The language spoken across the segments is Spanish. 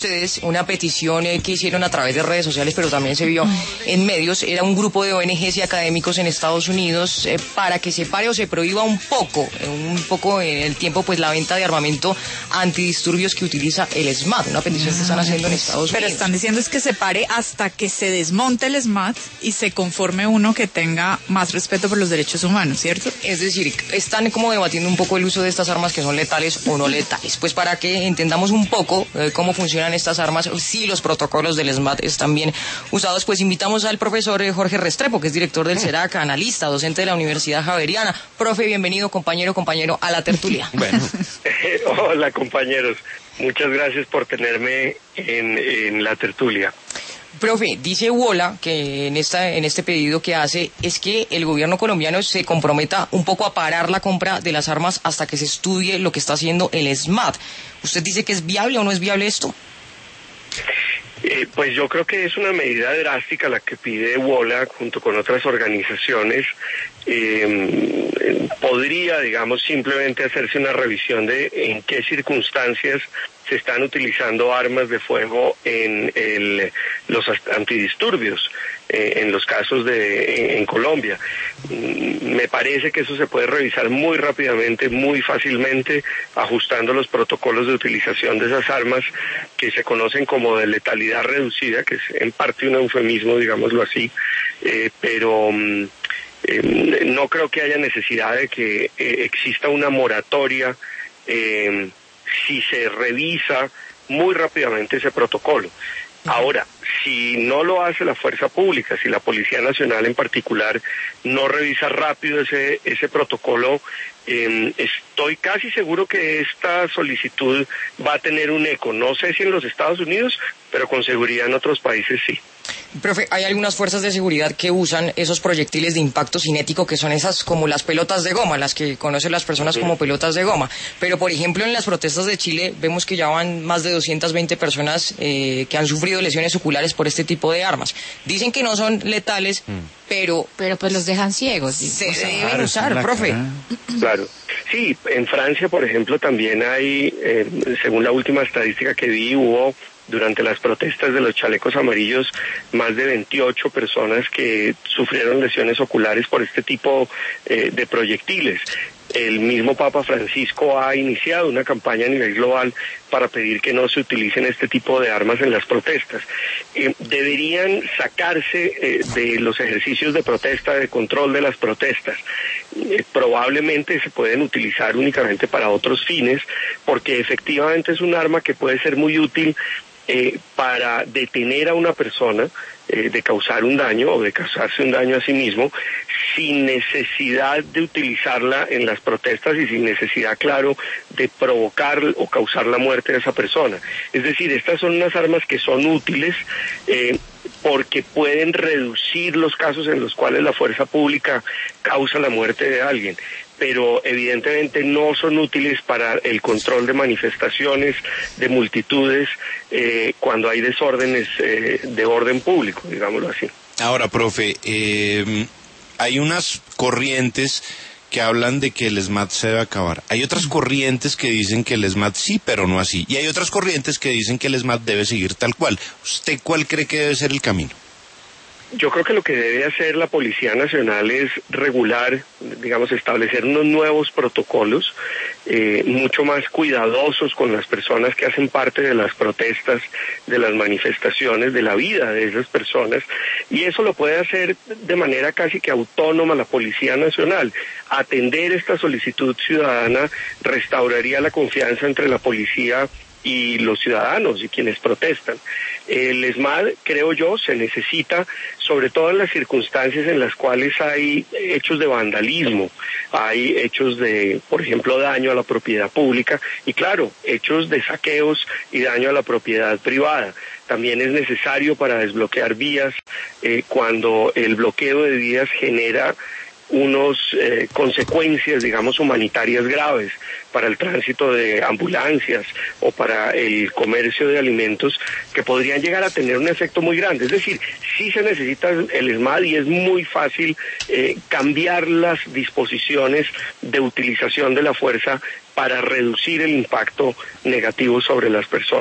Ustedes una petición que hicieron a través de redes sociales, pero también se vio en medios. Era un grupo de ONGs y académicos en Estados Unidos para que se pare o se prohíba un poco en el tiempo, pues la venta de armamento antidisturbios que utiliza el SMAT, una petición que están haciendo en Estados Unidos. Pero están diciendo es que se pare hasta que se desmonte el SMAT y se conforme uno que tenga más respeto por los derechos humanos, ¿cierto? Es decir, están como debatiendo un poco el uso de estas armas que son letales o no letales, pues para que entendamos un poco cómo funcionan estas armas, si los protocolos del SMAT están bien usados. Pues invitamos al profesor Jorge Restrepo, que es director del CERAC, analista, docente de la Universidad Javeriana. Profe, bienvenido, compañero, a la tertulia. Bueno. Hola, compañeros. Muchas gracias por tenerme en la tertulia. Profe, dice Wola que en este pedido que hace es que el gobierno colombiano se comprometa un poco a parar la compra de las armas hasta que se estudie lo que está haciendo el SMAT. ¿Usted dice que es viable o no es viable esto? Pues yo creo que es una medida drástica la que pide Wola junto con otras organizaciones. Podría, digamos, simplemente hacerse una revisión de en qué circunstancias se están utilizando armas de fuego en los antidisturbios, en los casos en Colombia. Me parece que eso se puede revisar muy rápidamente, muy fácilmente, ajustando los protocolos de utilización de esas armas que se conocen como de letalidad reducida, que es en parte un eufemismo, digámoslo así, pero no creo que haya necesidad de que exista una moratoria si se revisa muy rápidamente ese protocolo. Ahora, si no lo hace la fuerza pública, si la Policía Nacional en particular no revisa rápido ese protocolo, estoy casi seguro que esta solicitud va a tener un eco. No sé si en los Estados Unidos, pero con seguridad en otros países sí. Profe, hay algunas fuerzas de seguridad que usan esos proyectiles de impacto cinético que son esas como las pelotas de goma, las que conocen las personas como pelotas de goma. Pero, por ejemplo, en las protestas de Chile vemos que ya van más de 220 personas que han sufrido lesiones oculares por este tipo de armas. Dicen que no son letales, pero pues los dejan ciegos. Se deben usar, profe. Claro. Sí, en Francia, por ejemplo, también hay, según la última estadística que vi, hubo durante las protestas de los chalecos amarillos más de 28 personas que sufrieron lesiones oculares por este tipo de proyectiles. El mismo Papa Francisco ha iniciado una campaña a nivel global para pedir que no se utilicen este tipo de armas en las protestas. Deberían sacarse de los ejercicios de protesta, de control de las protestas. Probablemente se pueden utilizar únicamente para otros fines, porque efectivamente es un arma que puede ser muy útil para detener a una persona de causar un daño o de causarse un daño a sí mismo sin necesidad de utilizarla en las protestas y sin necesidad, claro, de provocar o causar la muerte de esa persona. Es decir, estas son unas armas que son útiles porque pueden reducir los casos en los cuales la fuerza pública causa la muerte de alguien, pero evidentemente no son útiles para el control de manifestaciones, de multitudes, cuando hay desórdenes de orden público, digámoslo así. Ahora, profe, hay unas corrientes que hablan de que el SMAT se debe acabar. Hay otras corrientes que dicen que el SMAT sí, pero no así. Y hay otras corrientes que dicen que el SMAT debe seguir tal cual. ¿Usted cuál cree que debe ser el camino? Yo creo que lo que debe hacer la Policía Nacional es regular, digamos, establecer unos nuevos protocolos mucho más cuidadosos con las personas que hacen parte de las protestas, de las manifestaciones, de la vida de esas personas, y eso lo puede hacer de manera casi que autónoma la Policía Nacional. Atender esta solicitud ciudadana restauraría la confianza entre la policía y los ciudadanos y quienes protestan. El SMAT, creo yo, se necesita sobre todo en las circunstancias en las cuales hay hechos de vandalismo, hay hechos de, por ejemplo, daño a la propiedad pública y, claro, hechos de saqueos y daño a la propiedad privada. También es necesario para desbloquear vías cuando el bloqueo de vías genera unas consecuencias, digamos, humanitarias graves para el tránsito de ambulancias o para el comercio de alimentos que podrían llegar a tener un efecto muy grande. Es decir, sí se necesita el SMAT y es muy fácil cambiar las disposiciones de utilización de la fuerza para reducir el impacto negativo sobre las personas.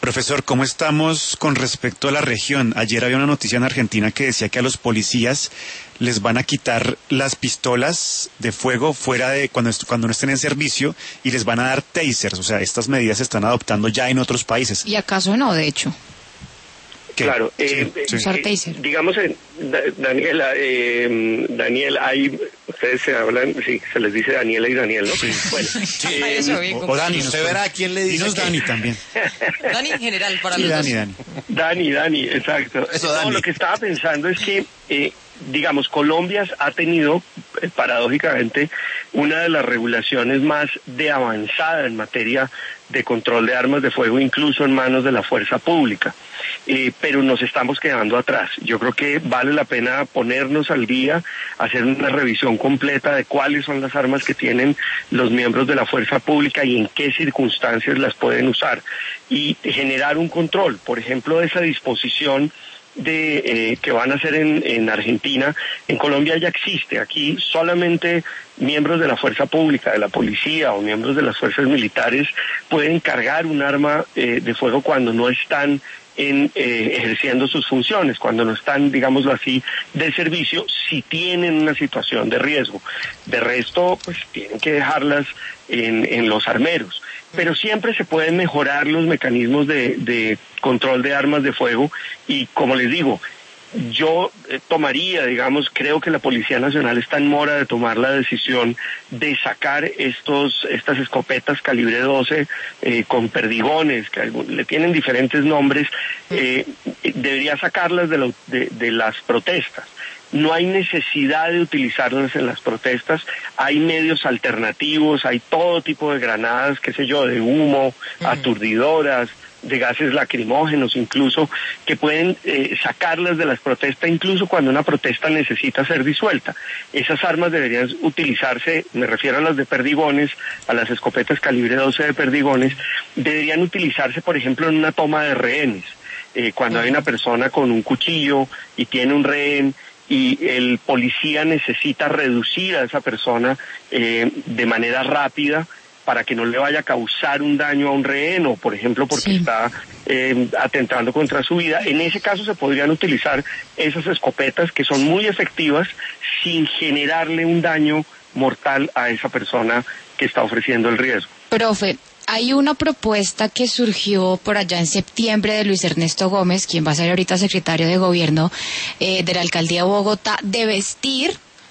Profesor, ¿cómo estamos con respecto a la región? Ayer había una noticia en Argentina que decía que a los policías les van a quitar las pistolas de fuego fuera de cuando no estén en servicio y les van a dar tasers. O sea, estas medidas se están adoptando ya en otros países. ¿Y acaso no, de hecho? ¿Qué? Claro, Usar taser. digamos, Daniela, Daniel, ustedes se hablan, sí, se les dice Daniela y Daniel, ¿no? Sí. Bueno, Eso, bien, o Dani, Usted verá a quién le dice. Dinos Dani también. Dani en general para Sí, los Dani, dos. Dani, exacto. Eso, No, Dani. lo que estaba pensando es que, digamos, Colombia ha tenido, paradójicamente, una de las regulaciones más de avanzada en materia de control de armas de fuego, incluso en manos de la fuerza pública. Pero nos estamos quedando atrás. Yo creo que vale la pena ponernos al día, hacer una revisión completa de cuáles son las armas que tienen los miembros de la fuerza pública y en qué circunstancias las pueden usar, y generar un control, por ejemplo, de esa disposición que van a hacer en Argentina. En Colombia ya existe. Aquí solamente miembros de la fuerza pública, de la policía o miembros de las fuerzas militares pueden cargar un arma de fuego cuando no están ejerciendo sus funciones, cuando no están, digámoslo así, de servicio, si tienen una situación de riesgo. De resto, pues tienen que dejarlas en los armeros. Pero siempre se pueden mejorar los mecanismos de control de armas de fuego, y como les digo, yo tomaría, digamos, creo que la Policía Nacional está en mora de tomar la decisión de sacar estas escopetas calibre 12 con perdigones, que le tienen diferentes nombres, debería sacarlas de las protestas. No hay necesidad de utilizarlas en las protestas, hay medios alternativos, hay todo tipo de granadas, qué sé yo, de humo, aturdidoras, de gases lacrimógenos incluso, que pueden sacarlas de las protestas incluso cuando una protesta necesita ser disuelta. Esas armas deberían utilizarse, me refiero a las de perdigones, a las escopetas calibre 12 de perdigones, deberían utilizarse, por ejemplo, en una toma de rehenes, cuando hay una persona con un cuchillo y tiene un rehén, y el policía necesita reducir a esa persona de manera rápida para que no le vaya a causar un daño a un rehén, o por ejemplo porque está atentando contra su vida. En ese caso se podrían utilizar esas escopetas, que son muy efectivas sin generarle un daño mortal a esa persona que está ofreciendo el riesgo. Profe, hay una propuesta que surgió por allá en septiembre de Luis Ernesto Gómez, quien va a ser ahorita secretario de gobierno de la alcaldía de Bogotá, de vestir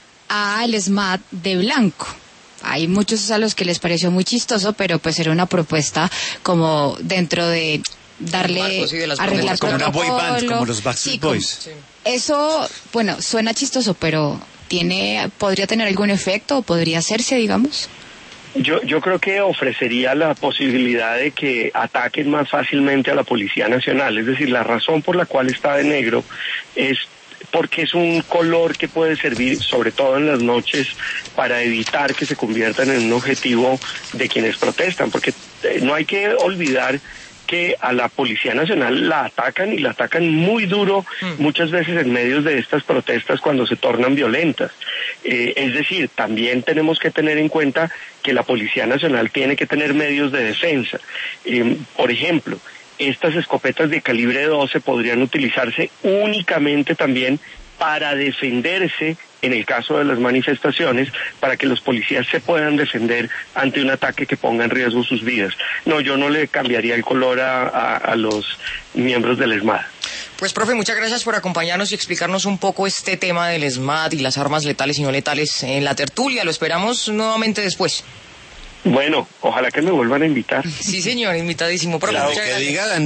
al SMAT de blanco. Hay muchos a los que les pareció muy chistoso, pero pues era una propuesta como dentro de darle, arreglar como una boy band, protocolo. como los Backstreet Boys. Sí. Eso, bueno, suena chistoso, pero ¿podría tener algún efecto o podría hacerse, digamos? Yo creo que ofrecería la posibilidad de que ataquen más fácilmente a la Policía Nacional. Es decir, la razón por la cual está de negro es porque es un color que puede servir, sobre todo en las noches, para evitar que se conviertan en un objetivo de quienes protestan. Porque no hay que olvidar que a la Policía Nacional la atacan, y la atacan muy duro muchas veces en medios de estas protestas cuando se tornan violentas. Es decir, también tenemos que tener en cuenta que la Policía Nacional tiene que tener medios de defensa. Por ejemplo, estas escopetas de calibre 12 podrían utilizarse únicamente también para defenderse en el caso de las manifestaciones, para que los policías se puedan defender ante un ataque que ponga en riesgo sus vidas. No, yo no le cambiaría el color a los miembros del ESMAD. Pues, profe, muchas gracias por acompañarnos y explicarnos un poco este tema del SMAT y las armas letales y no letales en la tertulia. Lo esperamos nuevamente después. Bueno, ojalá que me vuelvan a invitar. Sí, señor, invitadísimo. Profe, Claro, muchas que gracias. diga Daniel.